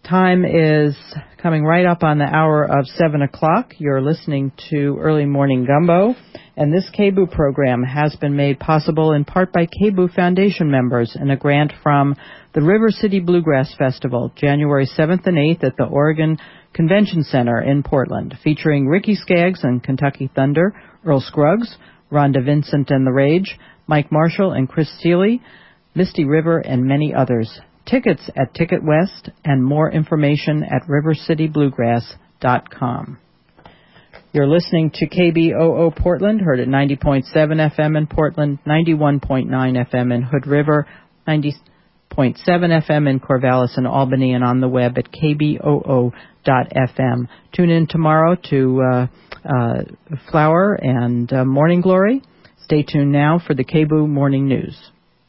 Time is coming right up on the hour of 7 o'clock. You're listening to Early Morning Gumbo, and this KBOO program has been made possible in part by KBOO Foundation members and a grant from the River City Bluegrass Festival, January 7th and 8th at the Oregon Convention Center in Portland, featuring Ricky Skaggs and Kentucky Thunder, Earl Scruggs, Rhonda Vincent and the Rage, Mike Marshall and Chris Seeley, Misty River, and many others. Tickets at Ticket West and more information at rivercitybluegrass.com. You're listening to KBOO Portland, heard at 90.7 FM in Portland, 91.9 FM in Hood River, 90.7 FM in Corvallis and Albany, and on the web at kboo.fm. Tune in tomorrow to Flower and Morning Glory. Stay tuned now for the KBOO Morning News.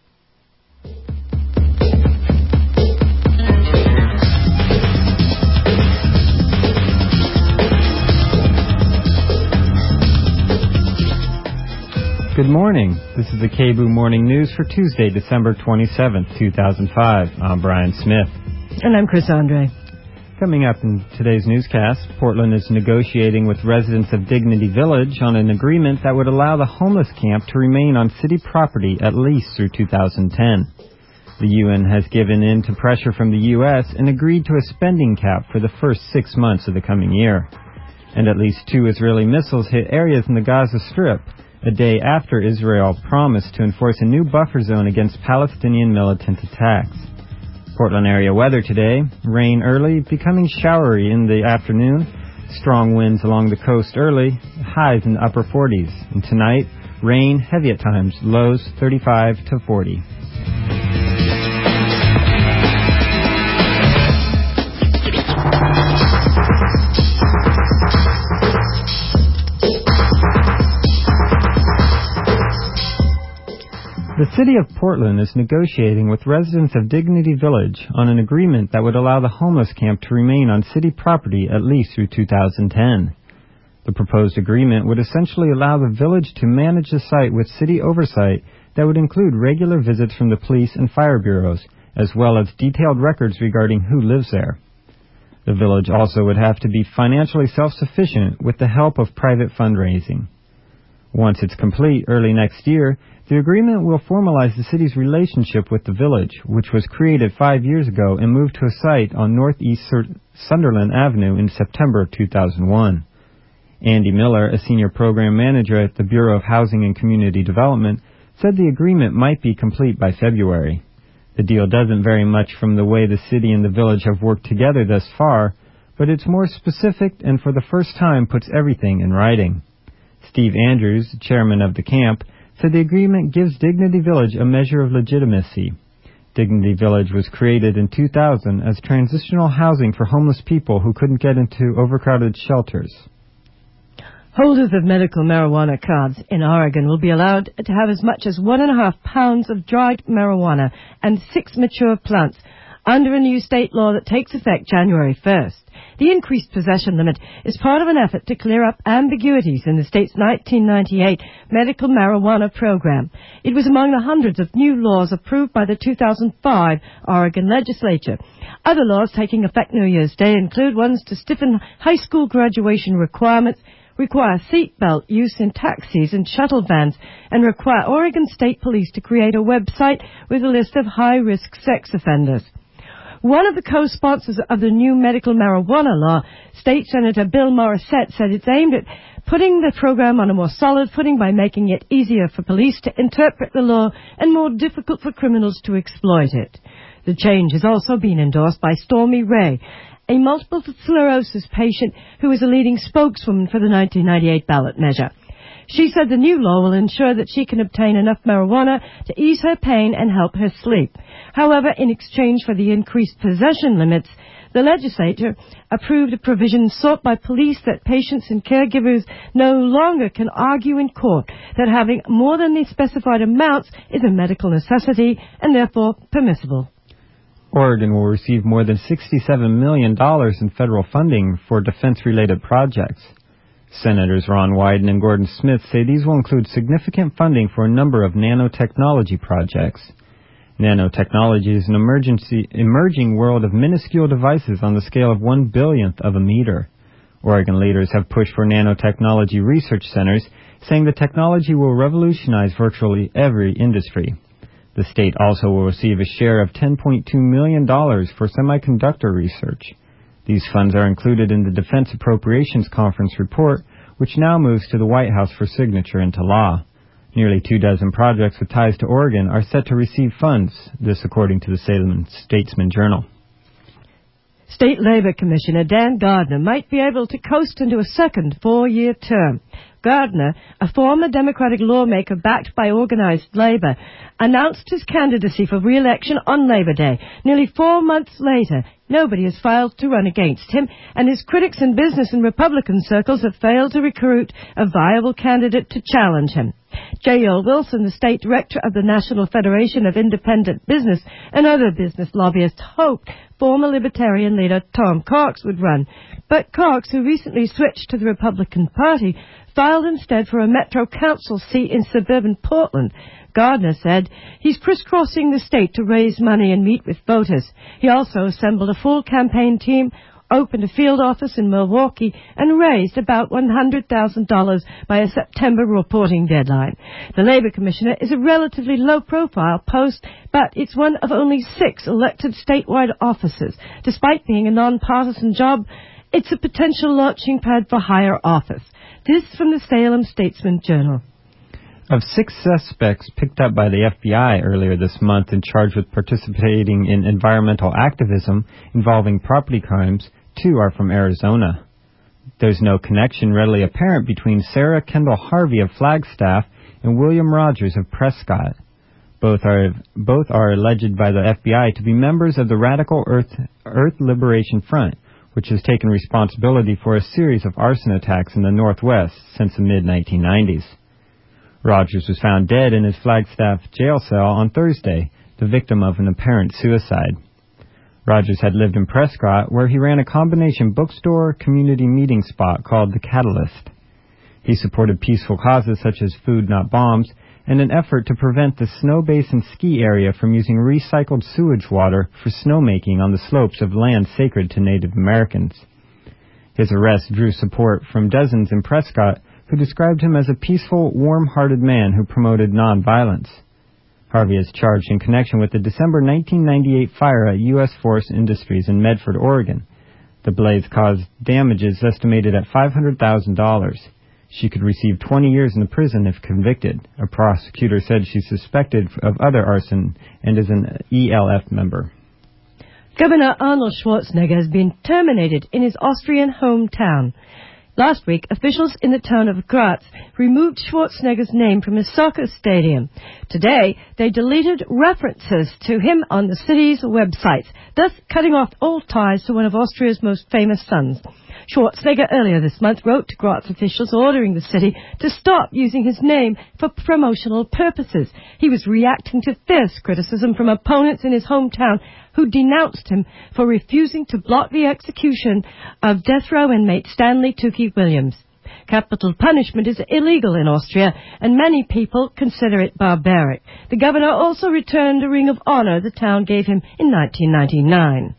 Good morning. This is the KBOO Morning News for Tuesday, December 27th, 2005. I'm Brian Smith. And I'm Chris Andre. Coming up in today's newscast, Portland is negotiating with residents of Dignity Village on an agreement that would allow the homeless camp to remain on city property at least through 2010. The UN has given in to pressure from the U.S. and agreed to a spending cap for the first 6 months of the coming year. And at least 2 Israeli missiles hit areas in the Gaza Strip, a day after Israel promised to enforce a new buffer zone against Palestinian militant attacks. Portland area weather today: rain early, becoming showery in the afternoon, strong winds along the coast early, highs in the upper 40s. And tonight, rain, heavy at times, lows 35 to 40. The city of Portland is negotiating with residents of Dignity Village on an agreement that would allow the homeless camp to remain on city property at least through 2010. The proposed agreement would essentially allow the village to manage the site with city oversight that would include regular visits from the police and fire bureaus, as well as detailed records regarding who lives there. The village also would have to be financially self-sufficient with the help of private fundraising. Once it's complete early next year, the agreement will formalize the city's relationship with the village, which was created 5 years ago and moved to a site on Northeast Sunderland Avenue in September 2001. Andy Miller, a senior program manager at the Bureau of Housing and Community Development, said the agreement might be complete by February. The deal doesn't vary much from the way the city and the village have worked together thus far, but it's more specific and for the first time puts everything in writing. Steve Andrews, chairman of the camp, said the agreement gives Dignity Village a measure of legitimacy. Dignity Village was created in 2000 as transitional housing for homeless people who couldn't get into overcrowded shelters. Holders of medical marijuana cards in Oregon will be allowed to have as much as 1.5 pounds of dried marijuana and 6 mature plants under a new state law that takes effect January 1st. The increased possession limit is part of an effort to clear up ambiguities in the state's 1998 medical marijuana program. It was among the hundreds of new laws approved by the 2005 Oregon legislature. Other laws taking effect New Year's Day include ones to stiffen high school graduation requirements, require seatbelt use in taxis and shuttle vans, and require Oregon State Police to create a website with a list of high-risk sex offenders. One of the co-sponsors of the new medical marijuana law, State Senator Bill Morissette, said it's aimed at putting the program on a more solid footing by making it easier for police to interpret the law and more difficult for criminals to exploit it. The change has also been endorsed by Stormy Ray, a multiple sclerosis patient who is a leading spokeswoman for the 1998 ballot measure. She said the new law will ensure that she can obtain enough marijuana to ease her pain and help her sleep. However, in exchange for the increased possession limits, the legislature approved a provision sought by police that patients and caregivers no longer can argue in court that having more than the specified amounts is a medical necessity and therefore permissible. Oregon will receive more than $67 million in federal funding for defense-related projects. Senators Ron Wyden and Gordon Smith say these will include significant funding for a number of nanotechnology projects. Nanotechnology is an emerging world of minuscule devices on the scale of 1/billionth of a meter. Oregon leaders have pushed for nanotechnology research centers, saying the technology will revolutionize virtually every industry. The state also will receive a share of $10.2 million for semiconductor research. These funds are included in the Defense Appropriations Conference report, which now moves to the White House for signature into law. Nearly 24 projects with ties to Oregon are set to receive funds, this according to the Salem Statesman Journal. State Labor Commissioner Dan Gardner might be able to coast into a second 4-year term. Gardner, a former Democratic lawmaker backed by organized labor, announced his candidacy for re-election on Labor Day. Nearly 4 months later, nobody has filed to run against him, and his critics in business and Republican circles have failed to recruit a viable candidate to challenge him. J. Earl Wilson, the state director of the National Federation of Independent Business and other business lobbyists, hoped former Libertarian leader Tom Cox would run. But Cox, who recently switched to the Republican Party, filed instead for a Metro Council seat in suburban Portland. Gardner said he's crisscrossing the state to raise money and meet with voters. He also assembled a full campaign team, opened a field office in Milwaukee, and raised about $100,000 by a September reporting deadline. The Labor Commissioner is a relatively low-profile post, but it's one of only 6 elected statewide offices. Despite being a nonpartisan job, it's a potential launching pad for higher office. This from the Salem Statesman Journal. Of 6 suspects picked up by the FBI earlier this month and charged with participating in environmental activism involving property crimes, 2 are from Arizona. There's no connection readily apparent between Sarah Kendall Harvey of Flagstaff and William Rogers of Prescott. Both are alleged by the FBI to be members of the Radical Earth Liberation Front, which has taken responsibility for a series of arson attacks in the Northwest since the mid-1990s. Rogers was found dead in his Flagstaff jail cell on Thursday, the victim of an apparent suicide. Rogers had lived in Prescott, where he ran a combination bookstore community meeting spot called The Catalyst. He supported peaceful causes such as Food Not Bombs and an effort to prevent the Snow Basin ski area from using recycled sewage water for snowmaking on the slopes of land sacred to Native Americans. His arrest drew support from dozens in Prescott who described him as a peaceful, warm-hearted man who promoted nonviolence. Harvey is charged in connection with the December 1998 fire at U.S. Forest Industries in Medford, Oregon. The blaze caused damages estimated at $500,000. She could receive 20 years in the prison if convicted. A prosecutor said she's suspected of other arson and is an ELF member. Governor Arnold Schwarzenegger has been terminated in his Austrian hometown. Last week, officials in the town of Graz removed Schwarzenegger's name from his soccer stadium. Today, they deleted references to him on the city's websites, thus cutting off all ties to one of Austria's most famous sons. Schwarzenegger earlier this month wrote to Graz officials ordering the city to stop using his name for promotional purposes. He was reacting to fierce criticism from opponents in his hometown who denounced him for refusing to block the execution of death row inmate Stanley Tookie Williams. Capital punishment is illegal in Austria, and many people consider it barbaric. The governor also returned a Ring of Honor the town gave him in 1999.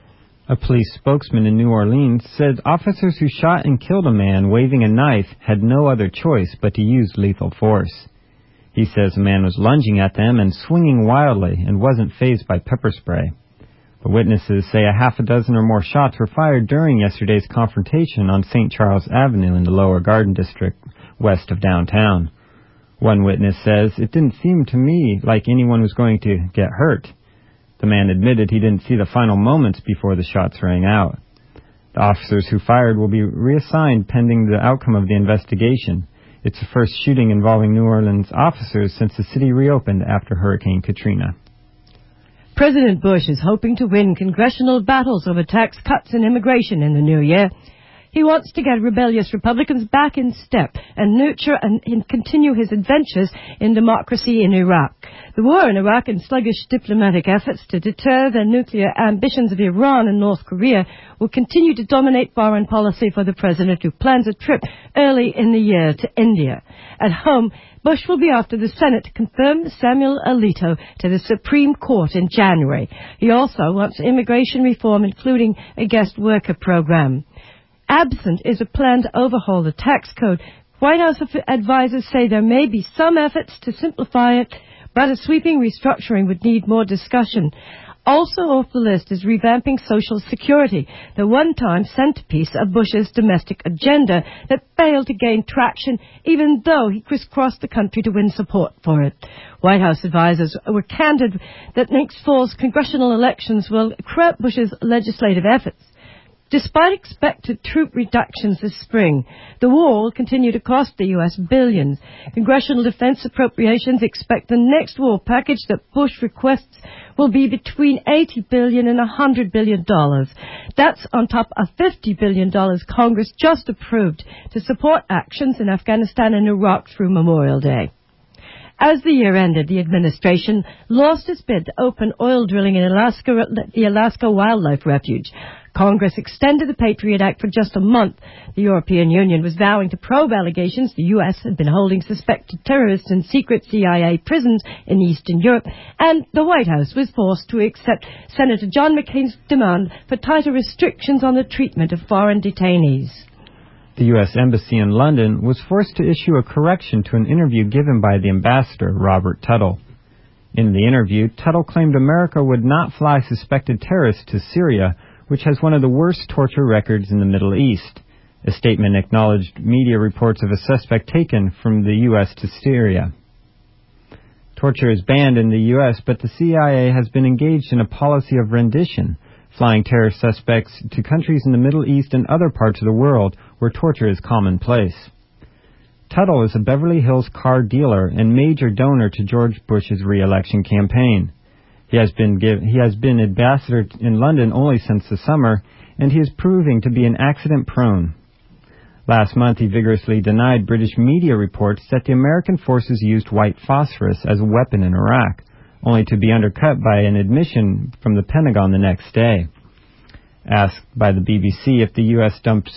A police spokesman in New Orleans said officers who shot and killed a man waving a knife had no other choice but to use lethal force. He says a man was lunging at them and swinging wildly and wasn't fazed by pepper spray. But witnesses say a half a dozen or more shots were fired during yesterday's confrontation on St. Charles Avenue in the Lower Garden District, west of downtown. One witness says, "It didn't seem to me like anyone was going to get hurt." The man admitted he didn't see the final moments before the shots rang out. The officers who fired will be reassigned pending the outcome of the investigation. It's the first shooting involving New Orleans officers since the city reopened after Hurricane Katrina. President Bush is hoping to win congressional battles over tax cuts and immigration in the new year. He wants to get rebellious Republicans back in step and nurture and continue his adventures in democracy in Iraq. The war in Iraq and sluggish diplomatic efforts to deter the nuclear ambitions of Iran and North Korea will continue to dominate foreign policy for the president, who plans a trip early in the year to India. At home, Bush will be after the Senate to confirm Samuel Alito to the Supreme Court in January. He also wants immigration reform, including a guest worker program. Absent is a plan to overhaul the tax code. White House advisors say there may be some efforts to simplify it, but a sweeping restructuring would need more discussion. Also off the list is revamping Social Security, the one-time centerpiece of Bush's domestic agenda that failed to gain traction even though he crisscrossed the country to win support for it. White House advisors were candid that next fall's congressional elections will cramp Bush's legislative efforts. Despite expected troop reductions this spring, the war will continue to cost the U.S. billions. Congressional defense appropriations expect the next war package that Bush requests will be between $80 billion and $100 billion. That's on top of $50 billion Congress just approved to support actions in Afghanistan and Iraq through Memorial Day. As the year ended, the administration lost its bid to open oil drilling in Alaska, the Alaska Wildlife Refuge. Congress extended the Patriot Act for just a month. The European Union was vowing to probe allegations the U.S. had been holding suspected terrorists in secret CIA prisons in Eastern Europe, and the White House was forced to accept Senator John McCain's demand for tighter restrictions on the treatment of foreign detainees. The U.S. Embassy in London was forced to issue a correction to an interview given by the ambassador, Robert Tuttle. In the interview, Tuttle claimed America would not fly suspected terrorists to Syria, which has one of the worst torture records in the Middle East. A statement acknowledged media reports of a suspect taken from the U.S. to Syria. Torture is banned in the U.S., but the CIA has been engaged in a policy of rendition, flying terror suspects to countries in the Middle East and other parts of the world where torture is commonplace. Tuttle is a Beverly Hills car dealer and major donor to George Bush's re-election campaign. He has been ambassador in London only since the summer, and he is proving to be an accident-prone. Last month, he vigorously denied British media reports that the American forces used white phosphorus as a weapon in Iraq, only to be undercut by an admission from the Pentagon the next day. Asked by the BBC if the U.S. dumped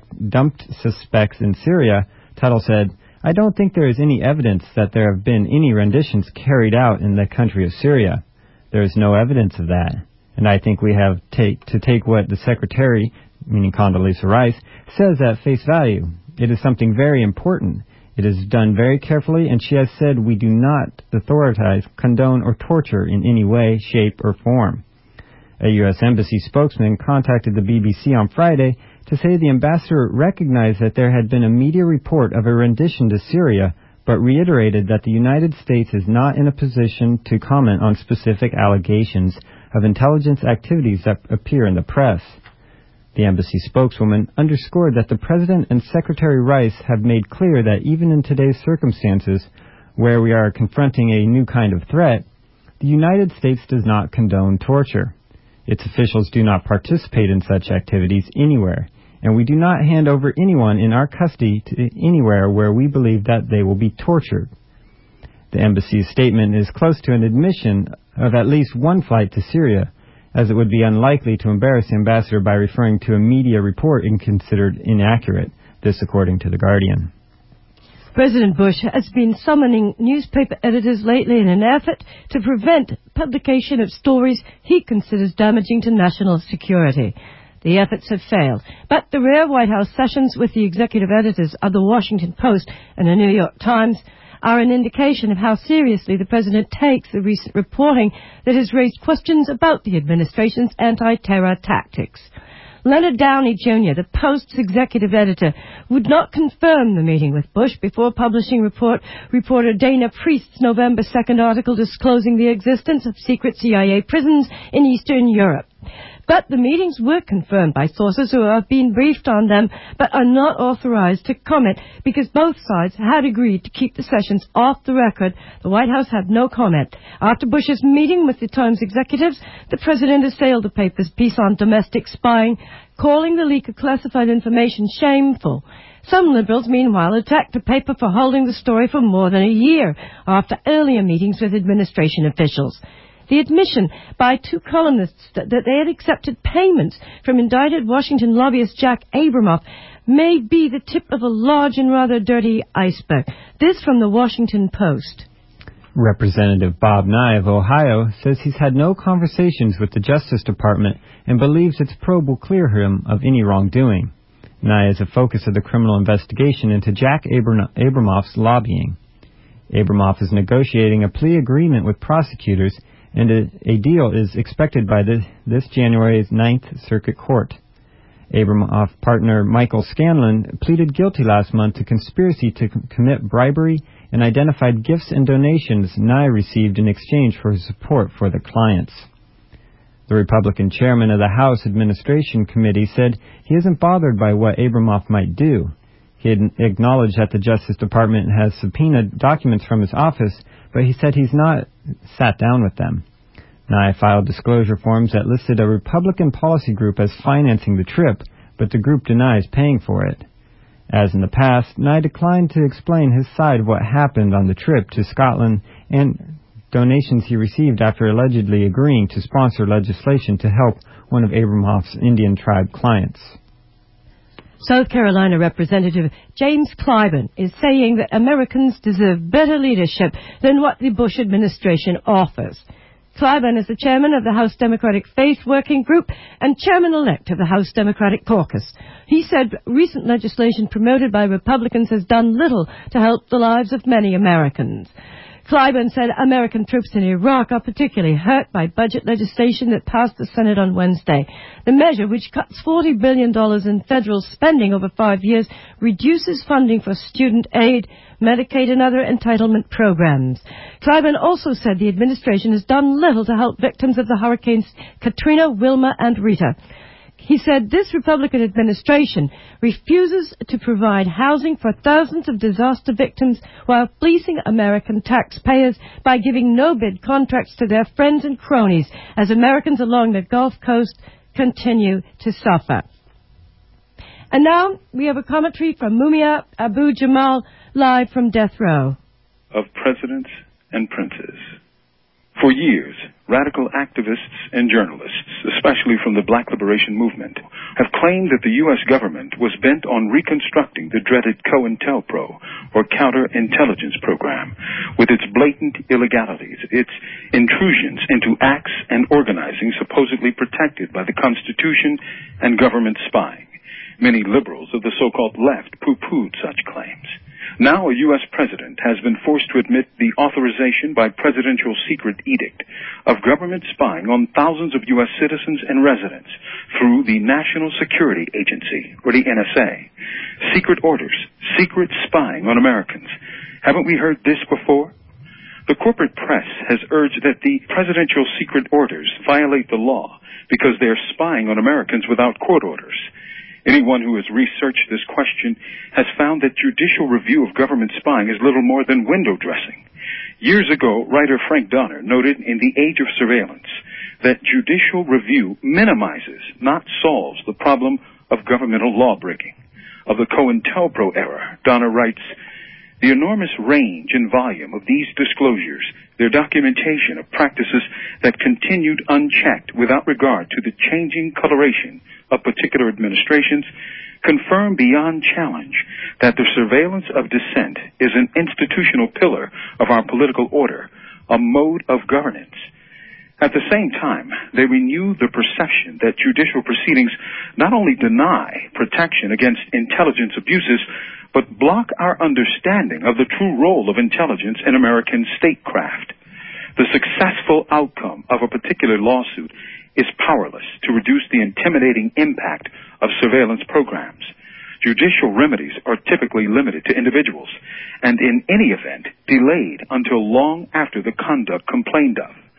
suspects in Syria, Tuttle said, "I don't think there is any evidence that there have been any renditions carried out in the country of Syria. There is no evidence of that, and I think we have to take what the Secretary, meaning Condoleezza Rice, says at face value. It is something very important. It is done very carefully, and she has said we do not authorize, condone, or torture in any way, shape, or form." A U.S. Embassy spokesman contacted the BBC on Friday to say the ambassador recognized that there had been a media report of a rendition to Syria, but reiterated that the United States is not in a position to comment on specific allegations of intelligence activities that appear in the press. The embassy spokeswoman underscored that the President and Secretary Rice have made clear that even in today's circumstances, where we are confronting a new kind of threat, the United States does not condone torture. Its officials do not participate in such activities anywhere, and we do not hand over anyone in our custody to anywhere where we believe that they will be tortured. The embassy's statement is close to an admission of at least one flight to Syria, as it would be unlikely to embarrass the ambassador by referring to a media report and considered inaccurate, this according to The Guardian. President Bush has been summoning newspaper editors lately in an effort to prevent publication of stories he considers damaging to national security. The efforts have failed, but the rare White House sessions with the executive editors of the Washington Post and the New York Times are an indication of how seriously the president takes the recent reporting that has raised questions about the administration's anti-terror tactics. Leonard Downey Jr., the Post's executive editor, would not confirm the meeting with Bush before publishing reporter Dana Priest's November 2nd article disclosing the existence of secret CIA prisons in Eastern Europe. But the meetings were confirmed by sources who have been briefed on them but are not authorized to comment because both sides had agreed to keep the sessions off the record. The White House had no comment. After Bush's meeting with the Times executives, the president assailed the paper's piece on domestic spying, calling the leak of classified information shameful. Some liberals, meanwhile, attacked the paper for holding the story for more than a year after earlier meetings with administration officials. The admission by two columnists that they had accepted payments from indicted Washington lobbyist Jack Abramoff may be the tip of a large and rather dirty iceberg. This from the Washington Post. Representative Bob Nye of Ohio says he's had no conversations with the Justice Department and believes its probe will clear him of any wrongdoing. Nye is a focus of the criminal investigation into Jack Abramoff's lobbying. Abramoff is negotiating a plea agreement with prosecutors, and a deal is expected by this January's Ninth Circuit Court. Abramoff partner Michael Scanlon pleaded guilty last month to conspiracy to commit bribery and identified gifts and donations Nye received in exchange for his support for the clients. The Republican chairman of the House Administration Committee said he isn't bothered by what Abramoff might do. He had acknowledged that the Justice Department has subpoenaed documents from his office, but he said he's not sat down with them. Nye filed disclosure forms that listed a Republican policy group as financing the trip, but the group denies paying for it. As in the past, Nye declined to explain his side of what happened on the trip to Scotland and donations he received after allegedly agreeing to sponsor legislation to help one of Abramoff's Indian tribe clients. South Carolina Representative James Clyburn is saying that Americans deserve better leadership than what the Bush administration offers. Clyburn is the chairman of the House Democratic Faith Working Group and chairman-elect of the House Democratic Caucus. He said recent legislation promoted by Republicans has done little to help the lives of many Americans. Clyburn said American troops in Iraq are particularly hurt by budget legislation that passed the Senate on Wednesday. The measure, which cuts $40 billion in federal spending over 5 years, reduces funding for student aid, Medicaid, and other entitlement programs. Clyburn also said the administration has done little to help victims of the hurricanes Katrina, Wilma, and Rita. He said this Republican administration refuses to provide housing for thousands of disaster victims while fleecing American taxpayers by giving no-bid contracts to their friends and cronies as Americans along the Gulf Coast continue to suffer. And now we have a commentary from Mumia Abu-Jamal, live from death row. Of presidents and princes. For years, radical activists and journalists, especially from the Black Liberation Movement, have claimed that the U.S. government was bent on reconstructing the dreaded COINTELPRO, or counterintelligence program, with its blatant illegalities, its intrusions into acts and organizing supposedly protected by the Constitution and government spying. Many liberals of the so-called left poo-pooed such claims. Now a U.S. president has been forced to admit the authorization by presidential secret edict of government spying on thousands of U.S. citizens and residents through the National Security Agency, or the NSA. Secret orders, secret spying on Americans. Haven't we heard this before? The corporate press has urged that the presidential secret orders violate the law because they are spying on Americans without court orders. Anyone who has researched this question has found that judicial review of government spying is little more than window dressing. Years ago, writer Frank Donner noted in The Age of Surveillance that judicial review minimizes, not solves, the problem of governmental law-breaking. Of the COINTELPRO era, Donner writes, the enormous range and volume of these disclosures, their documentation of practices that continued unchecked without regard to the changing coloration of particular administrations, confirm beyond challenge that the surveillance of dissent is an institutional pillar of our political order, a mode of governance. At the same time, they renew the perception that judicial proceedings not only deny protection against intelligence abuses, but block our understanding of the true role of intelligence in American statecraft. The successful outcome of a particular lawsuit is powerless to reduce the intimidating impact of surveillance programs. Judicial remedies are typically limited to individuals, and in any event, delayed until long after the conduct complained of.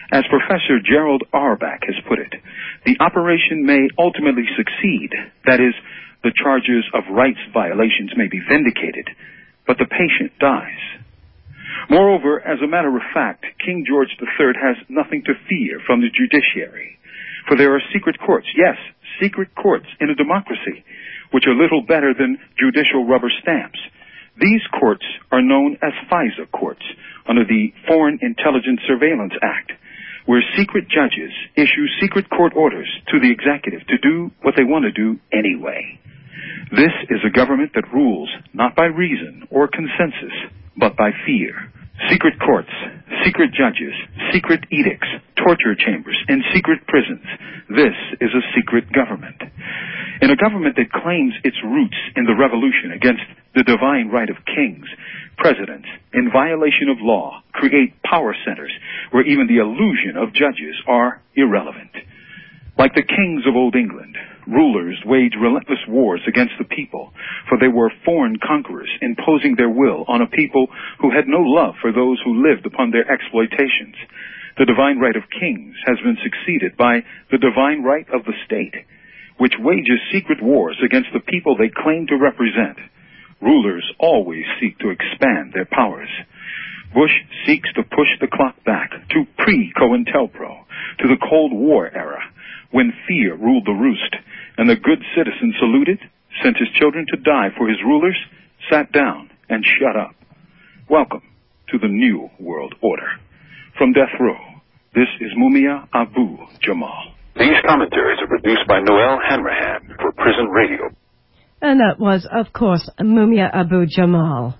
As Professor Gerald Auerbach has put it, the operation may ultimately succeed, that is, the charges of rights violations may be vindicated, but the patient dies. Moreover, as a matter of fact, King George III has nothing to fear from the judiciary, for there are secret courts, yes, secret courts in a democracy, which are little better than judicial rubber stamps. These courts are known as FISA courts under the Foreign Intelligence Surveillance Act, where secret judges issue secret court orders to the executive to do what they want to do anyway. This is a government that rules not by reason or consensus, but by fear. Secret courts, secret judges, secret edicts, torture chambers, and secret prisons. This is a secret government. In a government that claims its roots in the revolution against the divine right of kings, presidents, in violation of law, create power centers where even the illusion of judges are irrelevant. Like the kings of old England, rulers waged relentless wars against the people, for they were foreign conquerors imposing their will on a people who had no love for those who lived upon their exploitations. The divine right of kings has been succeeded by the divine right of the state, which wages secret wars against the people they claim to represent. Rulers always seek to expand their powers. Bush seeks to push the clock back to pre-COINTELPRO, to the Cold War era, when fear ruled the roost, and the good citizen saluted, sent his children to die for his rulers, sat down, and shut up. Welcome to the New World Order. From death row, this is Mumia Abu Jamal. These commentaries are produced by Noel Hanrahan for Prison Radio. And that was, of course, Mumia Abu Jamal.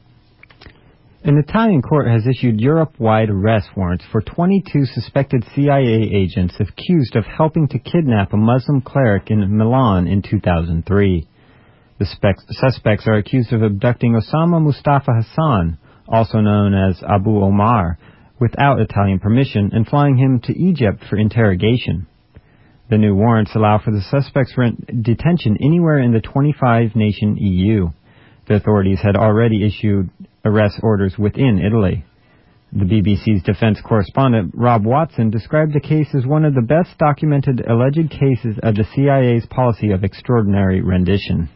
An Italian court has issued Europe-wide arrest warrants for 22 suspected CIA agents accused of helping to kidnap a Muslim cleric in Milan in 2003. The suspects are accused of abducting Osama Mustafa Hassan, also known as Abu Omar, without Italian permission and flying him to Egypt for interrogation. The new warrants allow for the suspect's detention anywhere in the 25-nation EU. The authorities had already issued arrest orders within Italy. The BBC's defense correspondent, Rob Watson, described the case as one of the best documented alleged cases of the CIA's policy of extraordinary rendition.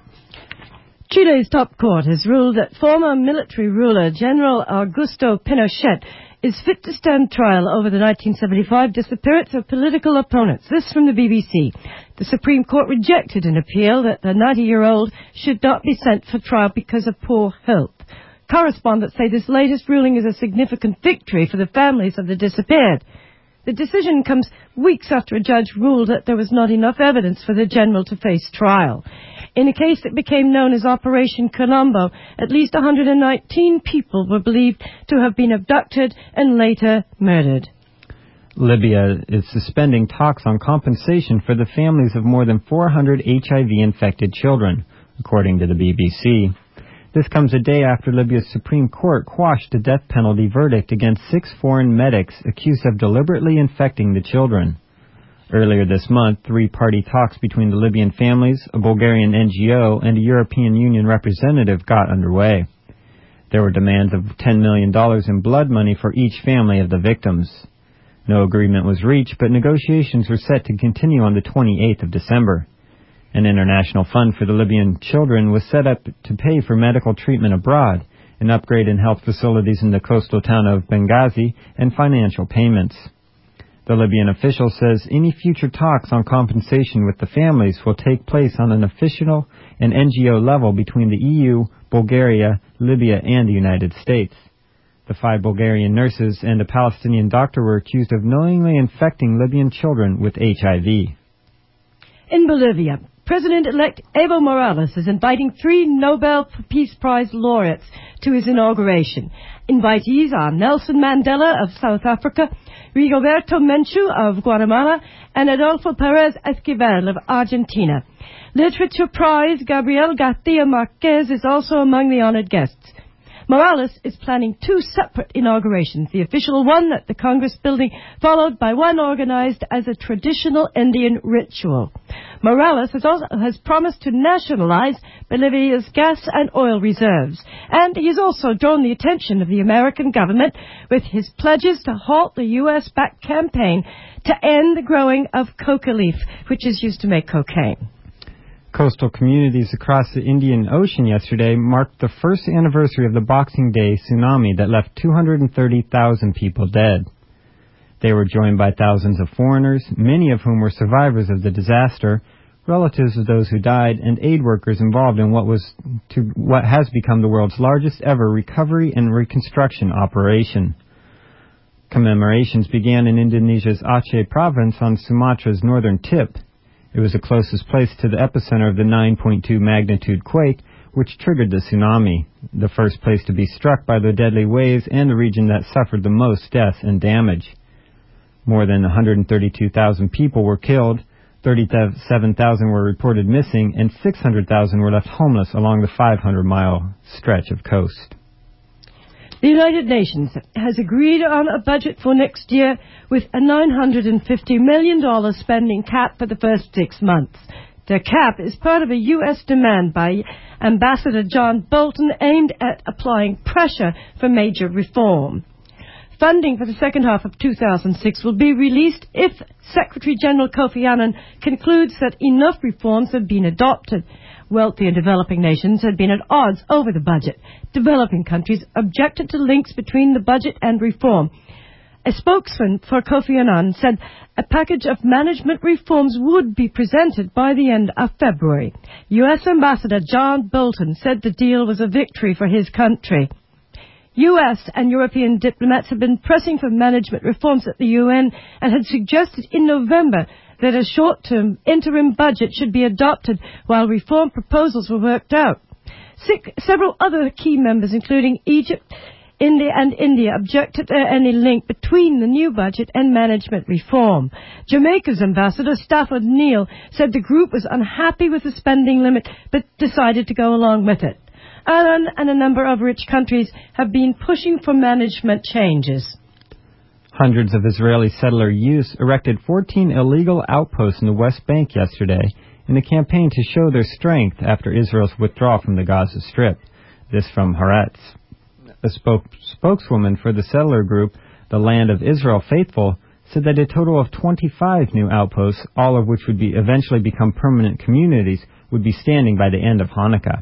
Chile's top court has ruled that former military ruler General Augusto Pinochet is fit to stand trial over the 1975 disappearance of political opponents. This from the BBC. The Supreme Court rejected an appeal that the 90-year-old should not be sent for trial because of poor health. Correspondents say this latest ruling is a significant victory for the families of the disappeared. The decision comes weeks after a judge ruled that there was not enough evidence for the general to face trial. In a case that became known as Operation Colombo, at least 119 people were believed to have been abducted and later murdered. Libya is suspending talks on compensation for the families of more than 400 HIV-infected children, according to the BBC. This comes a day after Libya's Supreme Court quashed a death penalty verdict against 6 foreign medics accused of deliberately infecting the children. Earlier this month, 3-party talks between the Libyan families, a Bulgarian NGO, and a European Union representative got underway. There were demands of $10 million in blood money for each family of the victims. No agreement was reached, but negotiations were set to continue on the 28th of December. An international fund for the Libyan children was set up to pay for medical treatment abroad, an upgrade in health facilities in the coastal town of Benghazi, and financial payments. The Libyan official says any future talks on compensation with the families will take place on an official and NGO level between the EU, Bulgaria, Libya, and the United States. The 5 Bulgarian nurses and a Palestinian doctor were accused of knowingly infecting Libyan children with HIV. In Bolivia, President-elect Evo Morales is inviting 3 Nobel Peace Prize laureates to his inauguration. Invitees are Nelson Mandela of South Africa, Rigoberto Menchu of Guatemala, and Adolfo Perez Esquivel of Argentina. Literature Prize Gabriel Garcia Marquez is also among the honored guests. Morales is planning 2 separate inaugurations, the official one at the Congress building, followed by one organized as a traditional Indian ritual. Morales has promised to nationalize Bolivia's gas and oil reserves, and he has also drawn the attention of the American government with his pledges to halt the U.S.-backed campaign to end the growing of coca leaf, which is used to make cocaine. Coastal communities across the Indian Ocean yesterday marked the first anniversary of the Boxing Day tsunami that left 230,000 people dead. They were joined by thousands of foreigners, many of whom were survivors of the disaster, relatives of those who died, and aid workers involved in what has become the world's largest ever recovery and reconstruction operation. Commemorations began in Indonesia's Aceh province on Sumatra's northern tip. It was the closest place to the epicenter of the 9.2 magnitude quake, which triggered the tsunami, the first place to be struck by the deadly waves and the region that suffered the most death and damage. More than 132,000 people were killed, 37,000 were reported missing, and 600,000 were left homeless along the 500-mile stretch of coast. The United Nations has agreed on a budget for next year with a $950 million spending cap for the first 6 months. The cap is part of a U.S. demand by Ambassador John Bolton aimed at applying pressure for major reform. Funding for the second half of 2006 will be released if Secretary General Kofi Annan concludes that enough reforms have been adopted. Wealthy and developing nations had been at odds over the budget. Developing countries objected to links between the budget and reform. A spokesman for Kofi Annan said a package of management reforms would be presented by the end of February. U.S. Ambassador John Bolton said the deal was a victory for his country. U.S. and European diplomats have been pressing for management reforms at the UN and had suggested in November that a short-term interim budget should be adopted while reform proposals were worked out. Several other key members, including Egypt, India, objected to any link between the new budget and management reform. Jamaica's Ambassador Stafford Neal said the group was unhappy with the spending limit but decided to go along with it. Iran and a number of rich countries have been pushing for management changes. Hundreds of Israeli settler youths erected 14 illegal outposts in the West Bank yesterday in a campaign to show their strength after Israel's withdrawal from the Gaza Strip. This from Haaretz. A spokeswoman for the settler group, the Land of Israel Faithful, said that a total of 25 new outposts, all of which would eventually become permanent communities, would be standing by the end of Hanukkah.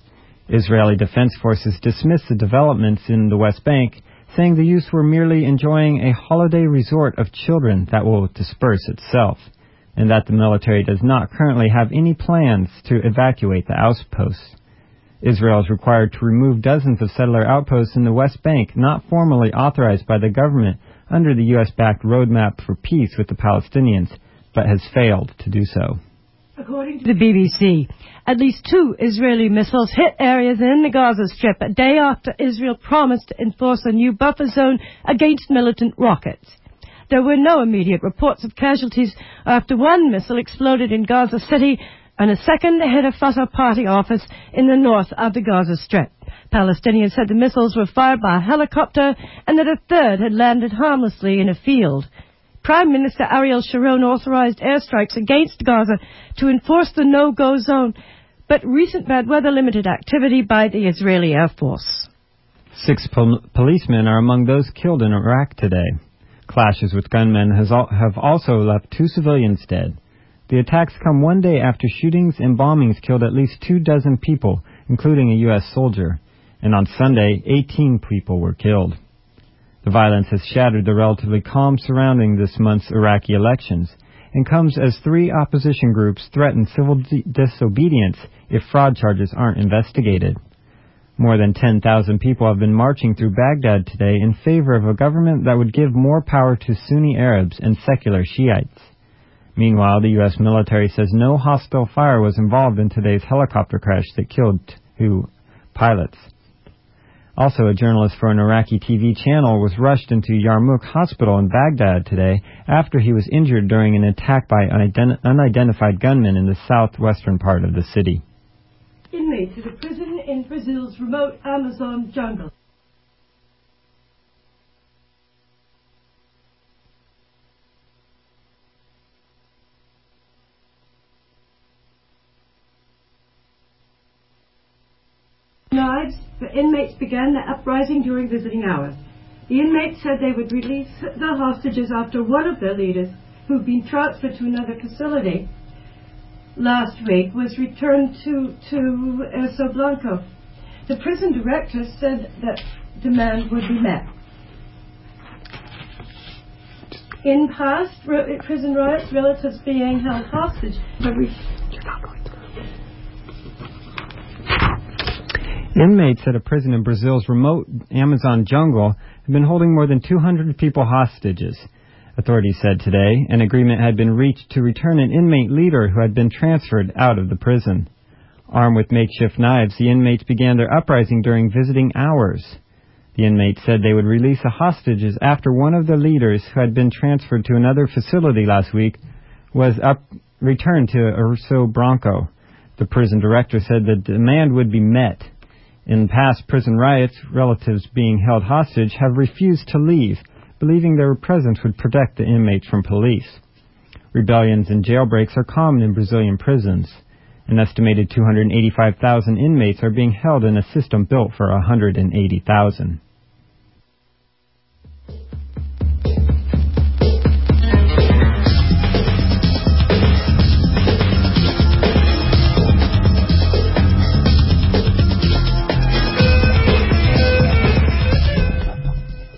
Israeli Defense Forces dismissed the developments in the West Bank, saying the youths were merely enjoying a holiday resort of children that will disperse itself, and that the military does not currently have any plans to evacuate the outposts. Israel is required to remove dozens of settler outposts in the West Bank not formally authorized by the government under the U.S.-backed Roadmap for Peace with the Palestinians, but has failed to do so. According to the BBC, at least 2 Israeli missiles hit areas in the Gaza Strip a day after Israel promised to enforce a new buffer zone against militant rockets. There were no immediate reports of casualties after one missile exploded in Gaza City and a second hit a Fatah party office in the north of the Gaza Strip. Palestinians said the missiles were fired by a helicopter and that a third had landed harmlessly in a field. Prime Minister Ariel Sharon authorized airstrikes against Gaza to enforce the no-go zone, but recent bad weather limited activity by the Israeli Air Force. 6 policemen are among those killed in Iraq today. Clashes with gunmen have also left 2 civilians dead. The attacks come one day after shootings and bombings killed at least 24 people, including a U.S. soldier, and on Sunday, 18 people were killed. The violence has shattered the relatively calm surrounding this month's Iraqi elections and comes as 3 opposition groups threaten civil disobedience if fraud charges aren't investigated. More than 10,000 people have been marching through Baghdad today in favor of a government that would give more power to Sunni Arabs and secular Shiites. Meanwhile, the U.S. military says no hostile fire was involved in today's helicopter crash that killed 2 pilots. Also, a journalist for an Iraqi TV channel was rushed into Yarmouk Hospital in Baghdad today after he was injured during an attack by unidentified gunmen in the southwestern part of the city. Inmates at a prison in Brazil's remote Amazon jungle. Knives, the inmates began their uprising during visiting hours. The inmates said they would release the hostages after one of their leaders, who'd been transferred to another facility last week, was returned to El Blanco. The prison director said that demand would be met. In past prison riots, relatives being held hostage have Inmates at a prison in Brazil's remote Amazon jungle have been holding more than 200 people hostages. Authorities said today an agreement had been reached to return an inmate leader who had been transferred out of the prison. Armed with makeshift knives, the inmates began their uprising during visiting hours. The inmates said they would release the hostages after one of the leaders, who had been transferred to another facility last week, was returned to Urso Branco. The prison director said the demand would be met. In past prison riots, relatives being held hostage have refused to leave, believing their presence would protect the inmates from police. Rebellions and jailbreaks are common in Brazilian prisons. An estimated 285,000 inmates are being held in a system built for 180,000.